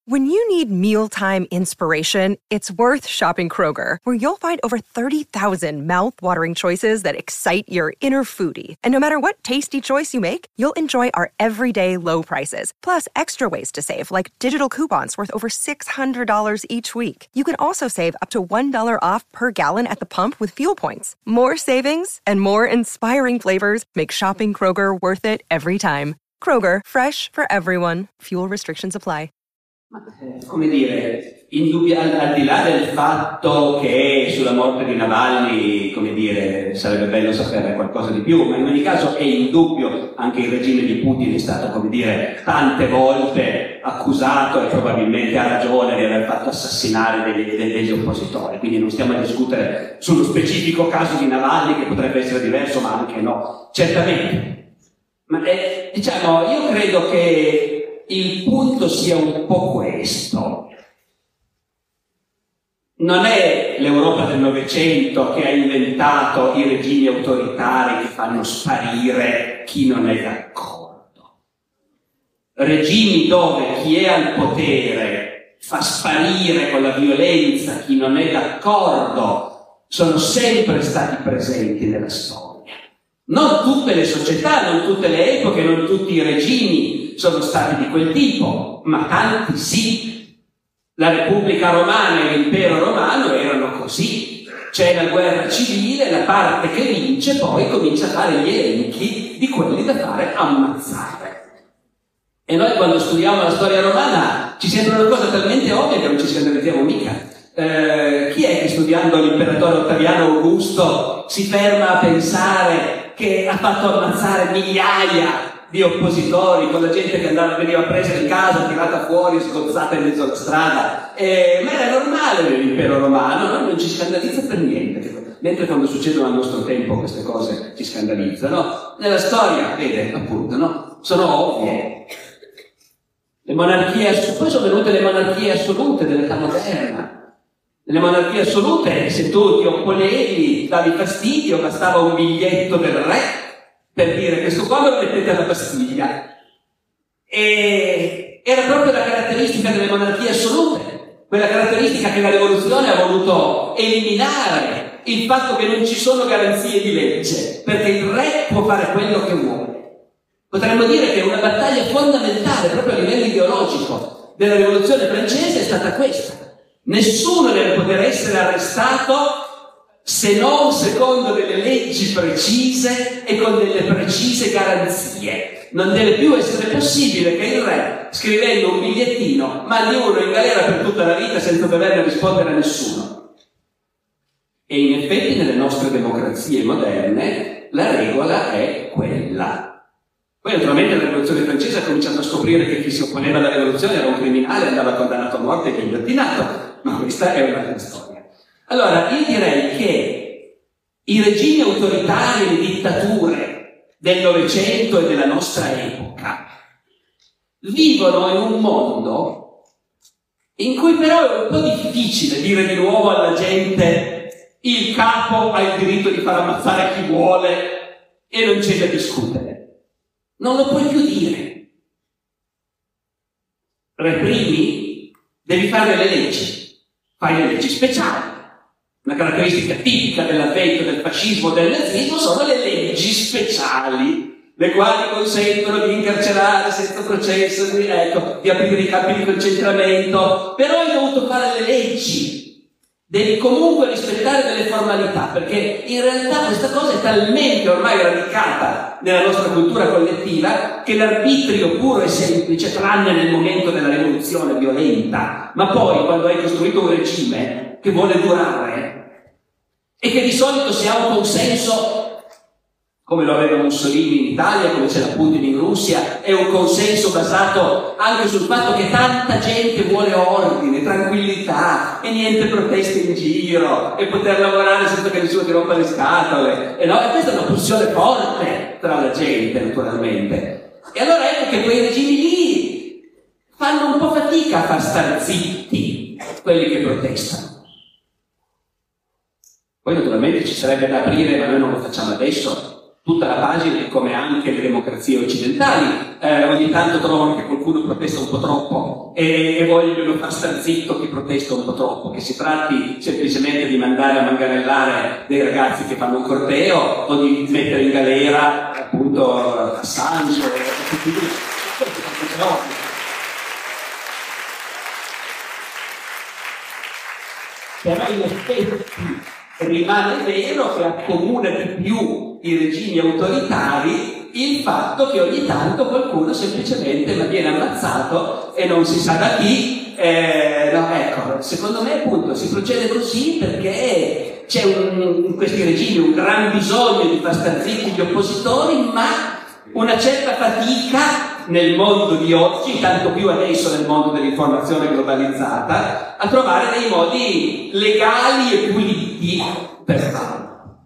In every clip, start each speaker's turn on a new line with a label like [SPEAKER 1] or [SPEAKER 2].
[SPEAKER 1] When you need mealtime inspiration, it's worth shopping Kroger, where you'll find over 30,000 mouth-watering choices that excite your inner foodie. And no matter what tasty choice you make, you'll enjoy our everyday low prices, plus extra ways to save, like digital coupons worth over $600 each week. You can also save up to $1 off per gallon at the pump with fuel points. More savings and more inspiring flavors make shopping Kroger worth it every time. Kroger, fresh for everyone. Fuel restrictions apply.
[SPEAKER 2] Come dire, al di là del fatto che sulla morte di Navalny, come dire, sarebbe bello sapere qualcosa di più, ma in ogni caso è indubbio, anche il regime di Putin è stato, come dire, tante volte accusato e probabilmente ha ragione di aver fatto assassinare degli oppositori, quindi non stiamo a discutere sullo specifico caso di Navalny, che potrebbe essere diverso, ma anche no, certamente. Ma diciamo, io credo che il punto sia un po' questo. Non è l'Europa del Novecento che ha inventato i regimi autoritari che fanno sparire chi non è d'accordo. Regimi dove chi è al potere fa sparire con la violenza chi non è d'accordo sono sempre stati presenti nella storia. Non tutte le società, non tutte le epoche, non tutti i regimi sono stati di quel tipo, ma tanti sì. La Repubblica Romana e l'Impero Romano erano così. C'è la guerra civile, la parte che vince poi comincia a fare gli elenchi di quelli da fare ammazzare. E noi quando studiamo la storia romana ci sembra una cosa talmente ovvia che non ci scandalizziamo mica. Chi è che studiando l'imperatore Ottaviano Augusto si ferma a pensare che ha fatto ammazzare migliaia di oppositori, con la gente che veniva presa in casa, tirata fuori, sgozzata in mezzo alla strada, ma era normale nell'impero romano, no? Non ci scandalizza per niente, mentre quando succedono al nostro tempo queste cose ci scandalizzano. Nella storia, vede, appunto, no? Sono ovvie. Le monarchie, poi sono venute le monarchie assolute dell'età moderna. Nelle monarchie assolute, se tu ti opponevi, davi fastidio, bastava un biglietto del re per dire questo qua lo mettete alla Bastiglia. E era proprio la caratteristica delle monarchie assolute, quella caratteristica che la rivoluzione ha voluto eliminare, il fatto che non ci sono garanzie di legge, perché il re può fare quello che vuole. Potremmo dire che una battaglia fondamentale, proprio a livello ideologico, della rivoluzione francese è stata questa. Nessuno deve poter essere arrestato se non secondo delle leggi precise e con delle precise garanzie. Non deve più essere possibile che il re, scrivendo un bigliettino, mandi uno in galera per tutta la vita senza dover rispondere a nessuno. E in effetti nelle nostre democrazie moderne la regola è quella. Poi naturalmente la rivoluzione francese ha cominciato a scoprire che chi si opponeva alla rivoluzione era un criminale, andava condannato a morte e ghigliottinato. Ma questa è un'altra storia. Allora, io direi che i regimi autoritari e le dittature del Novecento e della nostra epoca vivono in un mondo in cui però è un po' difficile dire di nuovo alla gente il capo ha il diritto di far ammazzare chi vuole e non c'è da discutere. Non lo puoi più dire. Reprimi, devi fare le leggi. Fai le leggi speciali. Una caratteristica tipica dell'avvento del fascismo e del nazismo sono le leggi speciali, le quali consentono di incarcerare senza processo, di aprire i campi di concentramento, però hai dovuto fare le leggi. Devi comunque rispettare delle formalità, perché in realtà questa cosa è talmente ormai radicata nella nostra cultura collettiva che l'arbitrio puro e semplice, tranne nel momento della rivoluzione violenta, ma poi quando hai costruito un regime che vuole durare e che di solito si ha un consenso, come lo aveva Mussolini in Italia, come ce l'ha Putin in Russia, è un consenso basato anche sul fatto che tanta gente vuole ordine, tranquillità e niente proteste in giro e poter lavorare senza che nessuno ti rompa le scatole. E questa è una pulsione forte tra la gente, naturalmente. E allora ecco che quei regimi lì fanno un po' fatica a far star zitti quelli che protestano. Poi naturalmente ci sarebbe da aprire, ma noi non lo facciamo adesso, tutta la pagina, come anche le democrazie occidentali, ogni tanto trovano che qualcuno protesta un po' troppo e vogliono far star zitto chi protesta un po' troppo, che si tratti semplicemente di mandare a manganellare dei ragazzi che fanno un corteo o di mettere in galera appunto Assange e tutti però in effetti rimane vero che accomuna di più i regimi autoritari il fatto che ogni tanto qualcuno semplicemente viene ammazzato e non si sa da chi. No, ecco, secondo me appunto si procede così perché c'è in questi regimi un gran bisogno di far star zitti gli oppositori, ma una certa fatica nel mondo di oggi, tanto più adesso nel mondo dell'informazione globalizzata, a trovare dei modi legali e puliti per farlo.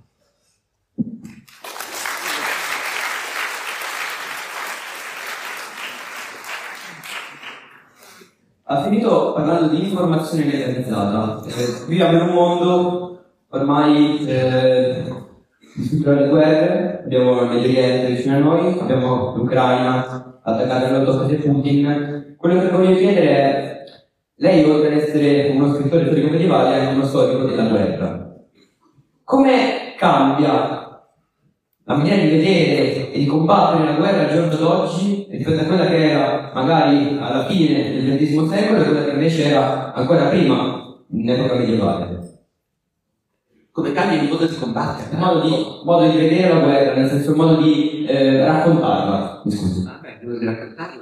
[SPEAKER 3] Ha finito parlando di informazione legalizzata. Viviamo in un mondo ormai di strutturare guerre, abbiamo il Medio Oriente vicino a noi, abbiamo l'Ucraina attaccata all'autocrate Putin. Quello che voglio chiedere è, lei oltre ad essere uno scrittore storico medievale è anche uno storico della guerra. Come cambia la maniera di vedere e di combattere la guerra al giorno d'oggi rispetto a quella che era magari alla fine del XX secolo e quella che invece era ancora prima, in epoca medievale?
[SPEAKER 2] Come cambia il modo di combattere?
[SPEAKER 3] Modo di vedere la guerra, nel senso il modo di raccontarla. Mi scusi.
[SPEAKER 2] Il modo di raccontarla.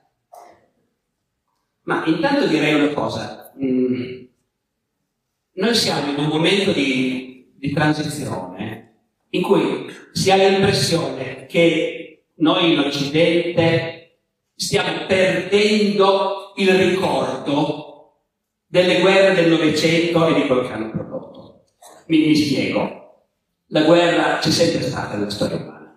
[SPEAKER 2] Ma intanto direi una cosa. Noi siamo in un momento di transizione in cui si ha l'impressione che noi in Occidente stiamo perdendo il ricordo delle guerre del Novecento e di quello che hanno prodotto. Mi spiego. La guerra c'è sempre stata nella storia umana.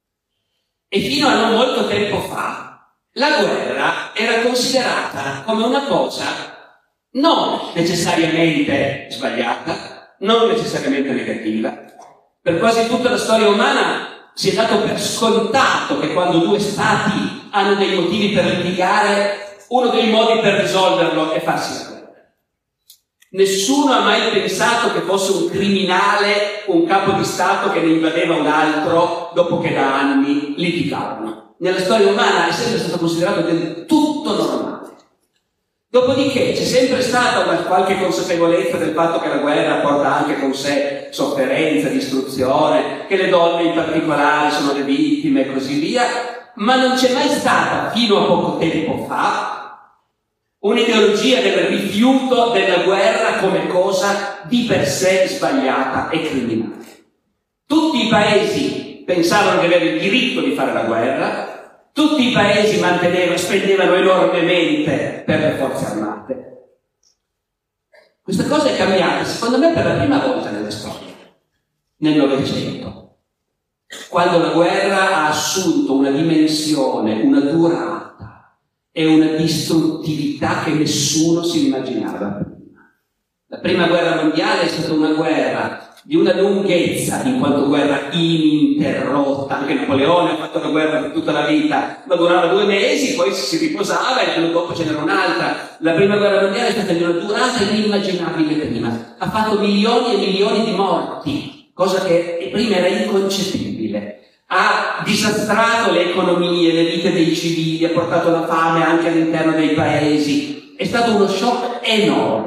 [SPEAKER 2] E fino a non molto tempo fa, la guerra era considerata come una cosa non necessariamente sbagliata, non necessariamente negativa. Per quasi tutta la storia umana si è dato per scontato che quando due stati hanno dei motivi per litigare, uno dei modi per risolverlo è farsi la guerra. Nessuno ha mai pensato che fosse un criminale, un capo di Stato che ne invadeva un altro dopo che da anni litigavano. Nella storia umana è sempre stato considerato del tutto normale. Dopodiché c'è sempre stata una qualche consapevolezza del fatto che la guerra porta anche con sé sofferenza, distruzione, che le donne in particolare sono le vittime e così via, ma non c'è mai stata, fino a poco tempo fa, un'ideologia del rifiuto della guerra come cosa di per sé sbagliata e criminale. Tutti i paesi pensavano di avere il diritto di fare la guerra, tutti i paesi spendevano enormemente per le forze armate. Questa cosa è cambiata, secondo me, per la prima volta nella storia, nel Novecento, quando la guerra ha assunto una dimensione, una durata e una distruttività che nessuno si immaginava prima. La prima guerra mondiale è stata una guerra di una lunghezza, in quanto guerra ininterrotta. Anche Napoleone ha fatto la guerra per tutta la vita, ma durava 2 mesi, poi si riposava e l'anno dopo ce n'era un'altra. La prima guerra mondiale è stata di una durata inimmaginabile prima. Ha fatto milioni e milioni di morti, cosa che prima era inconcepibile. Ha disastrato le economie, le vite dei civili, ha portato la fame anche all'interno dei paesi. È stato uno shock enorme.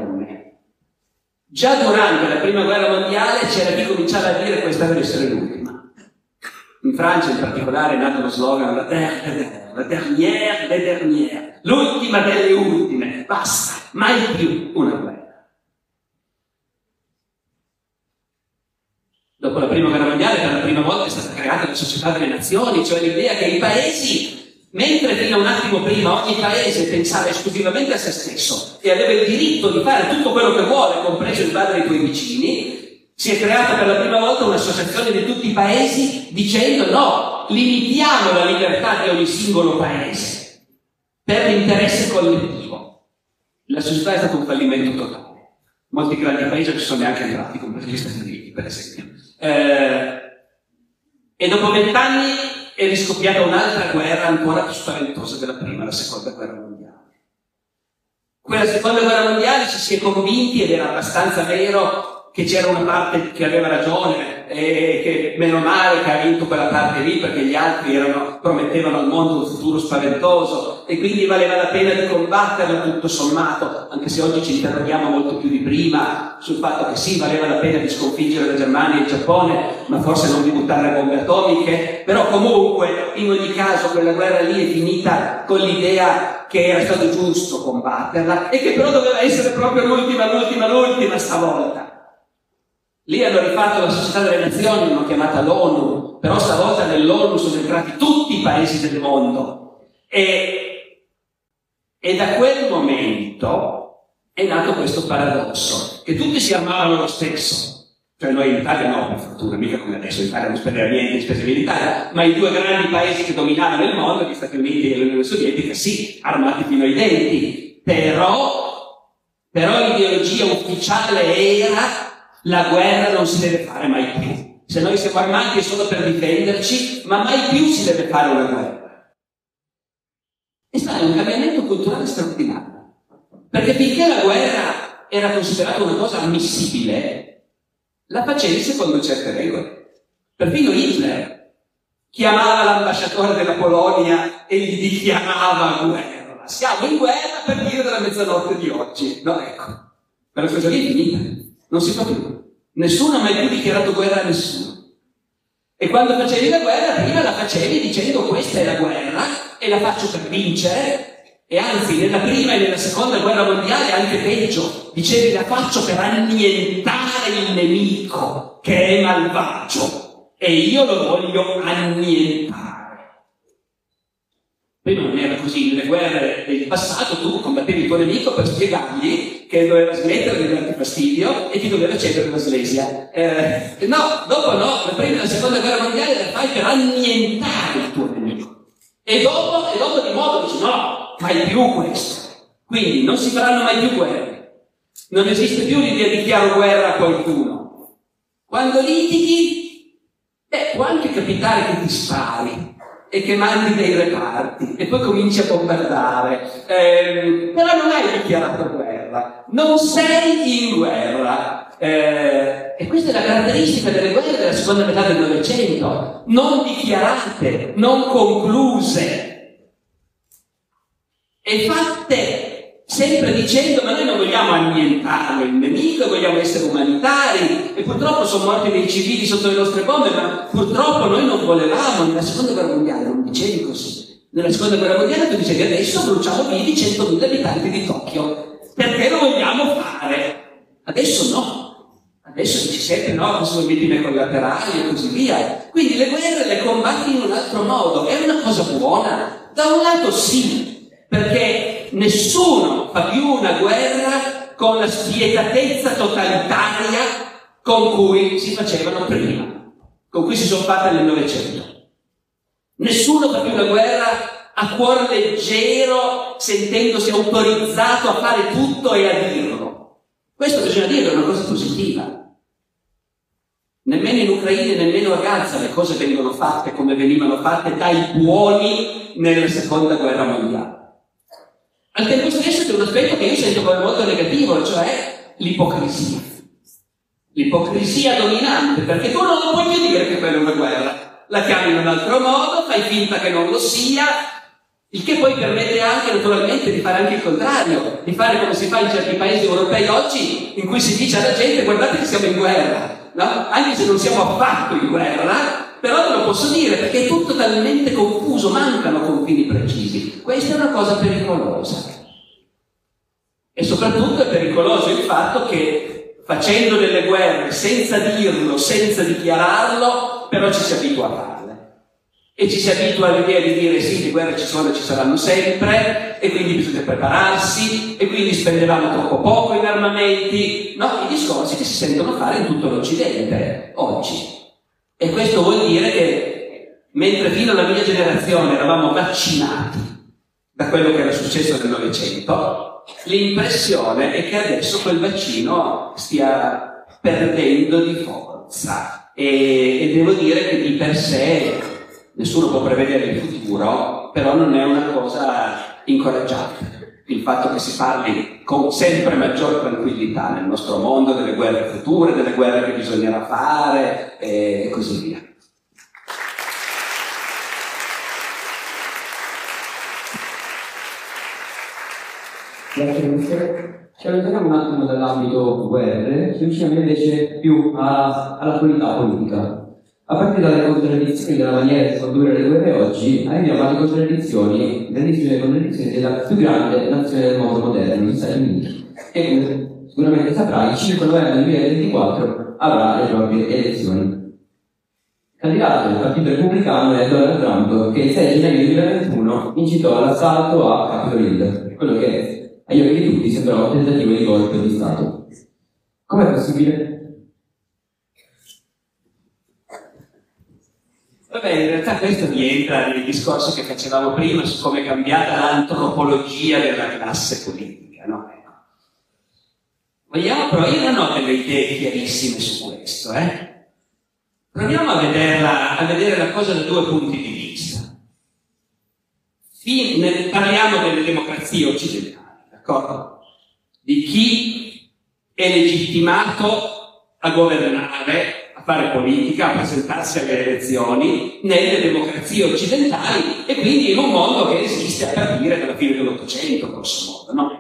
[SPEAKER 2] Già durante la prima guerra mondiale c'era chi cominciava a dire che questa deve essere l'ultima. In Francia in particolare è nato lo slogan la dernière des dernières, l'ultima delle ultime, basta, mai più una guerra. Dopo la prima guerra mondiale per la prima volta è stata creata la società delle nazioni, cioè l'idea che i paesi, mentre fino a un attimo prima ogni paese pensava esclusivamente a se stesso e aveva il diritto di fare tutto quello che vuole, compreso invadere i tuoi vicini, si è creata per la prima volta un'associazione di tutti i paesi dicendo no, limitiamo la libertà di ogni singolo paese per l'interesse collettivo. La società è stato un fallimento totale. Molti grandi paesi non ci sono neanche entrati, compresi gli Stati Uniti, per esempio. E dopo 20 anni è riscoppiata un'altra guerra ancora più spaventosa della prima, la seconda guerra mondiale. Quella seconda guerra mondiale ci si è convinti, ed era abbastanza vero, che c'era una parte che aveva ragione e che meno male che ha vinto quella parte lì, perché gli altri promettevano al mondo un futuro spaventoso e quindi valeva la pena di combatterla tutto sommato, anche se oggi ci interroghiamo molto più di prima sul fatto che sì, valeva la pena di sconfiggere la Germania e il Giappone, ma forse non di buttare le bombe atomiche. Però comunque, in ogni caso, quella guerra lì è finita con l'idea che era stato giusto combatterla e che però doveva essere proprio l'ultima stavolta. Lì hanno rifatto la Società delle Nazioni, l'hanno chiamata l'ONU, però stavolta nell'ONU sono entrati tutti i paesi del mondo. E da quel momento è nato questo paradosso, che tutti si armavano lo stesso. Cioè noi in Italia no, per fortuna, mica come adesso, in Italia non spendeva niente in spese militari, ma i due grandi paesi che dominavano il mondo, gli Stati Uniti e l'Unione Sovietica, sì, armati fino ai denti. Però l'ideologia ufficiale era: la guerra non si deve fare mai più. Se noi siamo armati è solo per difenderci, ma mai più si deve fare una guerra. E sai, è un cambiamento culturale straordinario. Perché finché la guerra era considerata una cosa ammissibile, la facevi secondo certe regole. Perfino Hitler chiamava l'ambasciatore della Polonia e gli dichiarava guerra. Siamo in guerra per dire della mezzanotte di oggi. No, ecco. Quella cosa lì è finita. Non si fa più. Nessuno ha mai più dichiarato guerra a nessuno. E quando facevi la guerra, prima la facevi dicendo: questa è la guerra e la faccio per vincere. E anzi, nella prima e nella seconda guerra mondiale anche peggio. Dicevi: la faccio per annientare il nemico, che è malvagio, e io lo voglio annientare. Prima non era così. Nelle guerre del passato tu combattevi il tuo nemico per spiegargli che doveva smettere di darti fastidio e ti doveva cedere la Slesia. No, dopo no, la prima e la seconda guerra mondiale la fai per annientare il tuo nemico. E dopo di nuovo dici: no, mai più questo. Quindi non si faranno mai più guerre. Non esiste più l'idea di dichiaro guerra a qualcuno. Quando litighi, può anche capitare che ti spari e che mandi dei reparti e poi cominci a bombardare, però non hai dichiarato guerra, non sei in guerra, e questa è la caratteristica delle guerre della seconda metà del Novecento: non dichiarate, non concluse, e fatte sempre dicendo: ma noi non vogliamo annientare il nemico, vogliamo essere umanitari, e purtroppo sono morti dei civili sotto le nostre bombe, ma purtroppo noi non volevamo. Nella seconda guerra mondiale non dicevi così. Nella seconda guerra mondiale tu dicevi: adesso bruciamo vivi 100.000 abitanti di Tokyo, perché lo vogliamo fare. Adesso no. Adesso dici sempre: no, sono vittime collaterali e così via. Quindi le guerre le combatti in un altro modo. È una cosa buona? Da un lato sì, perché nessuno fa più una guerra con la spietatezza totalitaria con cui si facevano prima, con cui si sono fatte nel Novecento. Nessuno fa più una guerra a cuor leggero, sentendosi autorizzato a fare tutto e a dirlo. Questo bisogna dire, è una cosa positiva. Nemmeno in Ucraina e nemmeno a Gaza le cose vengono fatte come venivano fatte dai buoni nella seconda guerra mondiale. Al tempo stesso c'è un aspetto che io sento come molto negativo, cioè l'ipocrisia. L'ipocrisia dominante, perché tu non lo puoi più dire che quella è una guerra. La chiami in un altro modo, fai finta che non lo sia, il che poi permette anche naturalmente di fare anche il contrario, di fare come si fa in certi paesi europei oggi, in cui si dice alla gente: guardate che siamo in guerra, no? Anche se non siamo affatto in guerra, però te lo posso dire, perché è tutto talmente confuso, mancano confini precisi. Questa è una cosa pericolosa. E soprattutto è pericoloso il fatto che, facendo delle guerre senza dirlo, senza dichiararlo, però ci si abitua a farle. E ci si abitua all'idea di dire: sì, le guerre ci sono e ci saranno sempre, e quindi bisogna prepararsi, e quindi spendevamo troppo poco in armamenti. No, i discorsi che si sentono fare in tutto l'Occidente oggi. E questo vuol dire che, mentre fino alla mia generazione eravamo vaccinati da quello che era successo nel Novecento, l'impressione è che adesso quel vaccino stia perdendo di forza. e devo dire che di per sé nessuno può prevedere il futuro, però non è una cosa incoraggiante il fatto che si parli con sempre maggior tranquillità nel nostro mondo delle guerre future, delle guerre che bisognerà fare e così via.
[SPEAKER 3] Grazie mister. Ci allontaniamo un attimo dall'ambito guerre, ci avviciniamo invece più all'attualità politica. A partire dalle contraddizioni della maniera di condurre le guerre oggi, arriviamo alle contraddizioni, grandissime contraddizioni della più grande nazione del mondo moderno, gli Stati Uniti, che come sicuramente saprai, il 5 novembre 2024 avrà le proprie elezioni. Il candidato del Partito Repubblicano è Donald Trump, che il 6 gennaio 2021 incitò all'assalto a Capitol Hill, quello che agli occhi di tutti sembrava un tentativo di golpe di Stato. Com'è possibile?
[SPEAKER 2] Vabbè, in realtà questo rientra nel discorso che facevamo prima su come è cambiata l'antropologia della classe politica, no? Vogliamo, però io non ho delle idee chiarissime su questo, Proviamo a vedere la cosa da due punti di vista. Parliamo delle democrazie occidentali, d'accordo? Di chi è legittimato a governare, a fare politica, a presentarsi alle elezioni nelle democrazie occidentali e quindi in un mondo che esiste a partire dalla fine dell'Ottocento, grosso modo, no?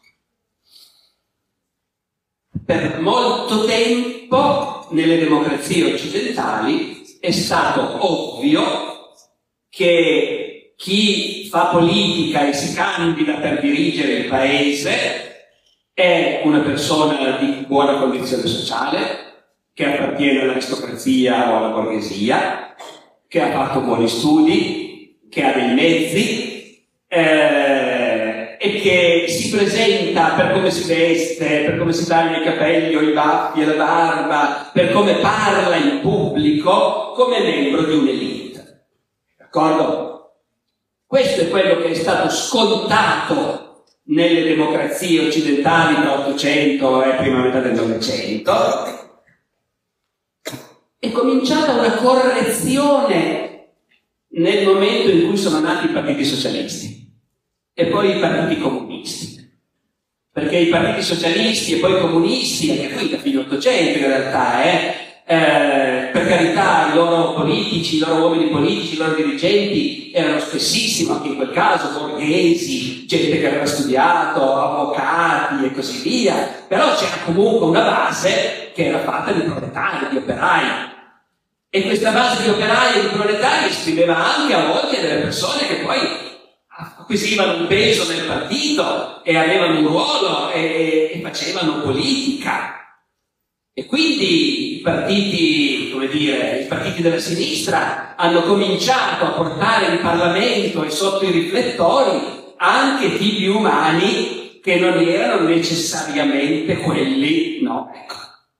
[SPEAKER 2] Per molto tempo nelle democrazie occidentali è stato ovvio che chi fa politica e si candida per dirigere il paese è una persona di buona condizione sociale, che appartiene all'aristocrazia o alla borghesia, che ha fatto buoni studi, che ha dei mezzi, e che si presenta per come si veste, per come si taglia i capelli o i baffi e la barba, per come parla in pubblico, come membro di un'elite. D'accordo? Questo è quello che è stato scontato nelle democrazie occidentali tra 800 e prima metà del Novecento. È cominciata una correzione nel momento in cui sono nati i partiti socialisti e poi i partiti comunisti, perché i partiti socialisti e poi comunisti, anche qui da fine 800 in realtà, per carità, i loro politici, i loro uomini politici, i loro dirigenti erano spessissimo, anche in quel caso, borghesi, gente che aveva studiato, avvocati e così via, però c'era comunque una base che era fatta di proletari, di operai. E questa base di operai e di proletari esprimeva anche a volte delle persone che poi acquisivano un peso nel partito e avevano un ruolo e facevano politica. E quindi i partiti, come dire, i partiti della sinistra hanno cominciato a portare in Parlamento e sotto i riflettori anche tipi umani che non erano necessariamente quelli, no? Ecco.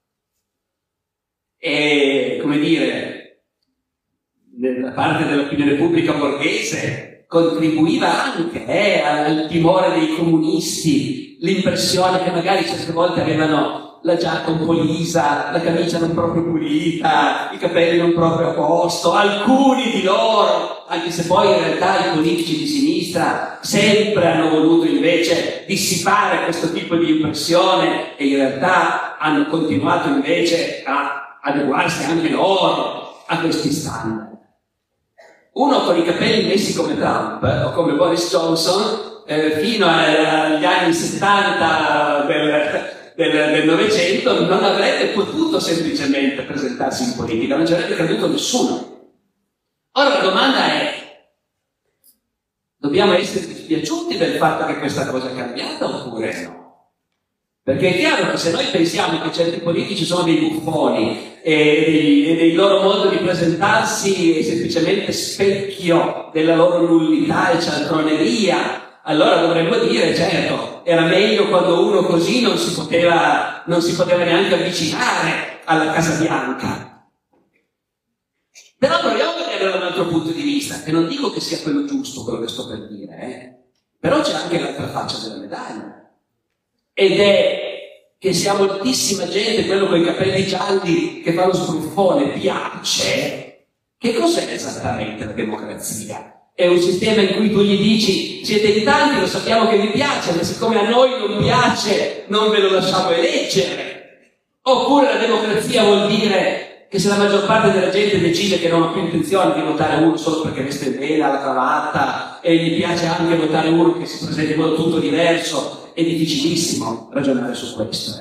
[SPEAKER 2] E, come dire, nella parte dell'opinione pubblica borghese contribuiva anche al timore dei comunisti, l'impressione che magari certe volte avevano la giacca un po' lisa, la camicia non proprio pulita, i capelli non proprio a posto, alcuni di loro, anche se poi in realtà i politici di sinistra sempre hanno voluto invece dissipare questo tipo di impressione e in realtà hanno continuato invece a adeguarsi anche loro a questi standard. Uno con i capelli messi come Trump o come Boris Johnson fino agli anni 70 del Novecento non avrebbe potuto semplicemente presentarsi in politica, non ci avrebbe creduto nessuno. Ora la domanda è: dobbiamo essere dispiaciuti del fatto che questa cosa è cambiata oppure no? Perché è chiaro che se noi pensiamo che certi politici sono dei buffoni e del loro modo di presentarsi è semplicemente specchio della loro nullità e cialtroneria, allora dovremmo dire, certo, era meglio quando uno così non si poteva neanche avvicinare alla Casa Bianca. Però proviamo a vedere da un altro punto di vista, che non dico che sia quello giusto, quello che sto per dire, però c'è anche l'altra faccia della medaglia. Ed è che sia moltissima gente, quello con i capelli gialli che fa lo sbruffone, piace. Che cos'è esattamente la democrazia? È un sistema in cui tu gli dici siete in tanti, lo sappiamo che vi piace, ma siccome a noi non piace non ve lo lasciamo eleggere. Oppure la democrazia vuol dire che se la maggior parte della gente decide che non ha più intenzione di votare uno solo perché veste bene, ha la cravatta e gli piace anche votare uno che si presenta in modo tutto diverso, è difficilissimo ragionare su questo.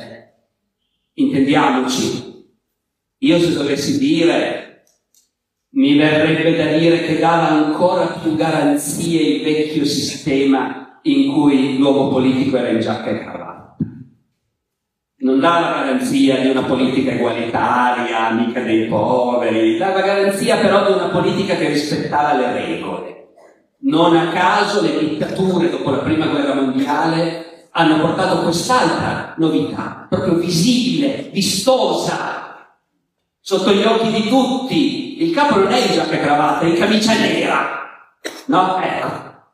[SPEAKER 2] Intendiamoci, io se dovessi dire, mi verrebbe da dire che dava ancora più garanzie il vecchio sistema in cui l'uomo politico era in giacca e cravatta. Non dava garanzia di una politica egualitaria, amica dei poveri, dava garanzia però di una politica che rispettava le regole. Non a caso le dittature dopo la Prima Guerra Mondiale hanno portato quest'altra novità, proprio visibile, vistosa, sotto gli occhi di tutti. Il capo non è in giacca e cravatta, è in camicia nera. No? Ecco.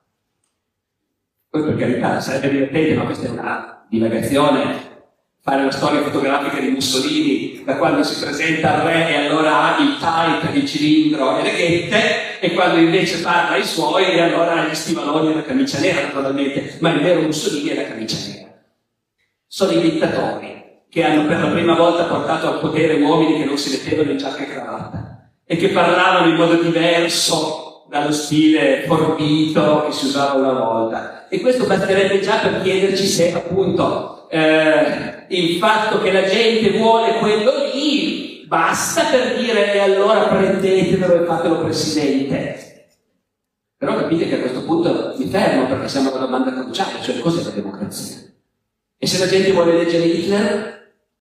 [SPEAKER 2] Poi per carità sarebbe divertente, ma questa è una divagazione, fare la storia fotografica di Mussolini da quando si presenta al re e allora ha il tight, il cilindro e le ghette, e quando invece parla ai suoi e allora ha gli stivaloni e la camicia nera, naturalmente, ma il vero Mussolini è la camicia nera. Sono i dittatori che hanno per la prima volta portato al potere uomini che non si mettevano in giacca e cravatta e che parlavano in modo diverso dallo stile forbito che si usava una volta. E questo basterebbe già per chiederci se appunto il fatto che la gente vuole quello lì basta per dire e allora prendetevelo e fatelo presidente. Però capite che a questo punto mi fermo, perché siamo alla domanda cruciale, cioè cos'è la democrazia? E se la gente vuole eleggere Hitler?